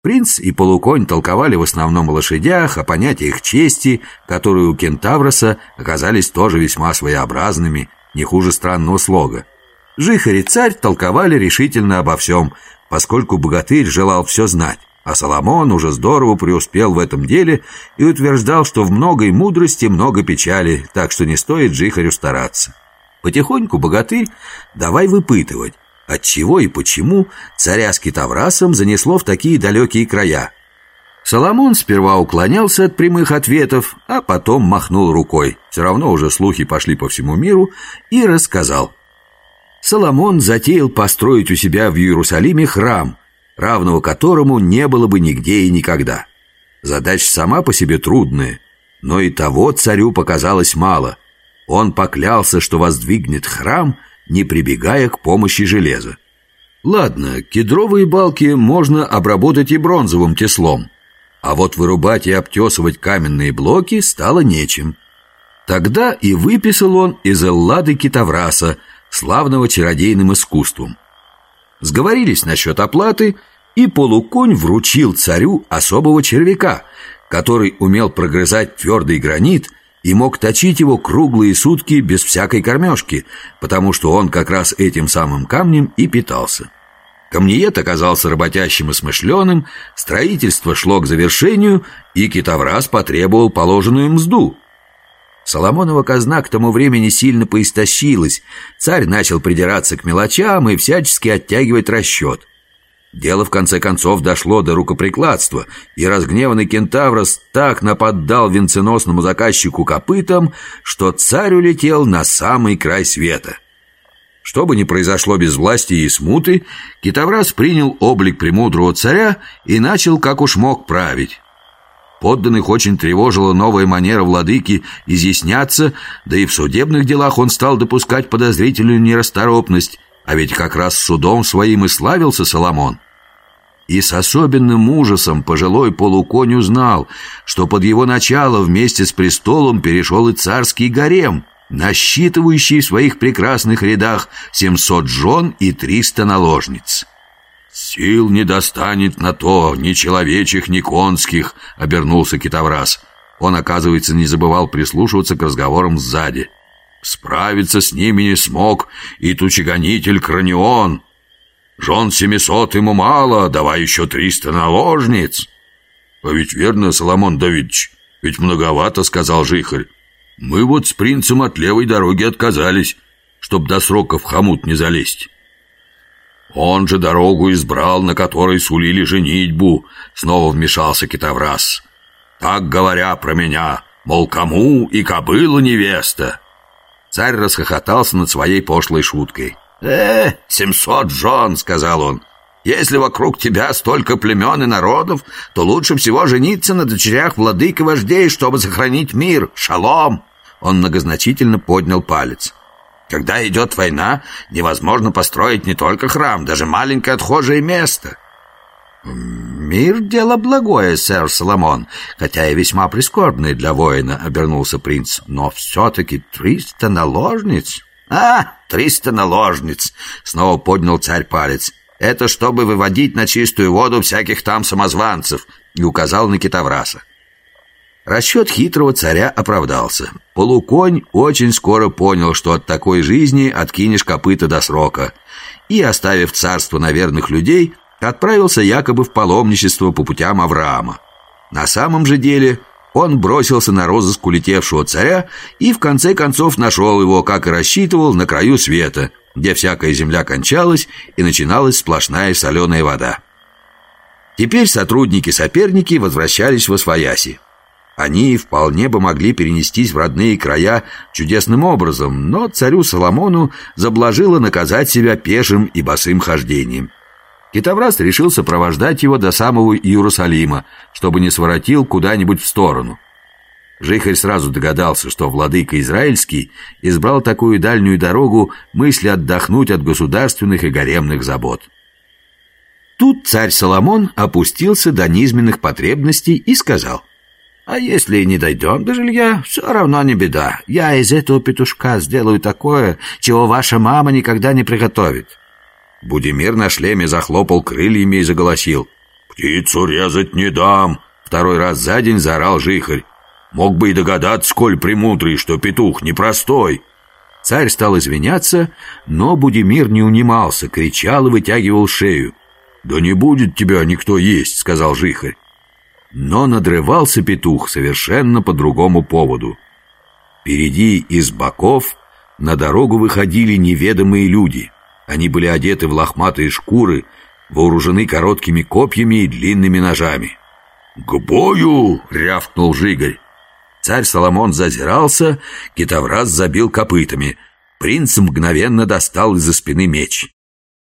Принц и полуконь толковали в основном о лошадях, о понятиях чести, которые у кентавроса оказались тоже весьма своеобразными, не хуже странного слога. Жихарь и царь толковали решительно обо всем, поскольку богатырь желал все знать, а Соломон уже здорово преуспел в этом деле и утверждал, что в многой мудрости много печали, так что не стоит Жихарю стараться. Потихоньку богатырь давай выпытывать, отчего и почему царя с Китаврасом занесло в такие далекие края. Соломон сперва уклонялся от прямых ответов, а потом махнул рукой. Все равно уже слухи пошли по всему миру, и рассказал. Соломон затеял построить у себя в Иерусалиме храм, равного которому не было бы нигде и никогда. Задача сама по себе трудная, но и того царю показалось мало. Он поклялся, что воздвигнет храм, не прибегая к помощи железа. Ладно, кедровые балки можно обработать и бронзовым теслом, а вот вырубать и обтесывать каменные блоки стало нечем. Тогда и выписал он из Эллады Китавраса, славного чародейным искусством. Сговорились насчет оплаты, и полуконь вручил царю особого червяка, который умел прогрызать твердый гранит и мог точить его круглые сутки без всякой кормежки, потому что он как раз этим самым камнем и питался. Камниет оказался работящим и смышленым, строительство шло к завершению, и Китаврас потребовал положенную мзду. Соломонова казна к тому времени сильно поистощилась, царь начал придираться к мелочам и всячески оттягивать расчет. Дело в конце концов дошло до рукоприкладства, и разгневанный кентаврос так наподдал венценосному заказчику копытом, что царь улетел на самый край света. Что бы ни произошло без власти и смуты, Китаврас принял облик премудрого царя и начал как уж мог править. Подданных очень тревожила новая манера владыки изъясняться, да и в судебных делах он стал допускать подозрительную нерасторопность, а ведь как раз судом своим и славился Соломон. И с особенным ужасом пожилой полуконь узнал, что под его начало вместе с престолом перешел и царский гарем, насчитывающий в своих прекрасных рядах 700 жен и 300 наложниц. «Сил не достанет на то ни человечих, ни конских», — обернулся Китаврас. Он, оказывается, не забывал прислушиваться к разговорам сзади. «Справиться с ними не смог и тучегонитель Кранион. Жен 700 ему мало, давай еще 300 наложниц». «А ведь верно, Соломон Давидович, ведь многовато», — сказал Жихарь. «Мы вот с принцем от левой дороги отказались, чтоб до срока в хомут не залезть». «Он же дорогу избрал, на которой сулили женитьбу», — снова вмешался Китаврас. «Так говоря про меня, мол, кому и кобыла невеста». Царь расхохотался над своей пошлой шуткой. 700 жен», — сказал он. «Если вокруг тебя столько племен и народов, то лучше всего жениться на дочерях владык и вождей, чтобы сохранить мир, шалом». Он многозначительно поднял палец. «Когда идет война, невозможно построить не только храм, даже маленькое отхожее место». «Мир — дело благое, сэр Соломон, хотя и весьма прискорбное для воина», — обернулся принц. «Но все-таки 300 наложниц?» 300 наложниц!» — снова поднял царь палец. «Это чтобы выводить на чистую воду всяких там самозванцев», — и указал на Китавраса. Расчет хитрого царя оправдался. Полуконь очень скоро понял, что от такой жизни откинешь копыта до срока, и, оставив царство на верных людей, отправился якобы в паломничество по путям Авраама. На самом же деле он бросился на розыск улетевшего царя и в конце концов нашел его, как и рассчитывал, на краю света, где всякая земля кончалась и начиналась сплошная соленая вода. Теперь сотрудники-соперники возвращались восвояси. Они вполне бы могли перенестись в родные края чудесным образом, но царю Соломону заблажило наказать себя пешим и босым хождением. Китаврас решил сопровождать его до самого Иерусалима, чтобы не своротил куда-нибудь в сторону. Жихарь сразу догадался, что владыка Израильский избрал такую дальнюю дорогу мысли отдохнуть от государственных и гаремных забот. Тут царь Соломон опустился до низменных потребностей и сказал: «А если не дойдем до жилья, все равно не беда. Я из этого петушка сделаю такое, чего ваша мама никогда не приготовит». Будимир на шлеме захлопал крыльями и заголосил: «Птицу резать не дам!» Второй раз за день заорал Жихарь. «Мог бы и догадаться, сколь премудрый, что петух непростой!» Царь стал извиняться, но Будимир не унимался, кричал и вытягивал шею. «Да не будет тебя никто есть!» — сказал Жихарь. Но надрывался петух совершенно по другому поводу. Впереди и с боков на дорогу выходили неведомые люди. Они были одеты в лохматые шкуры, вооружены короткими копьями и длинными ножами. «К бою!» — рявкнул Жигарь. Царь Соломон зазирался, Китаврас забил копытами. Принц мгновенно достал из-за спины меч.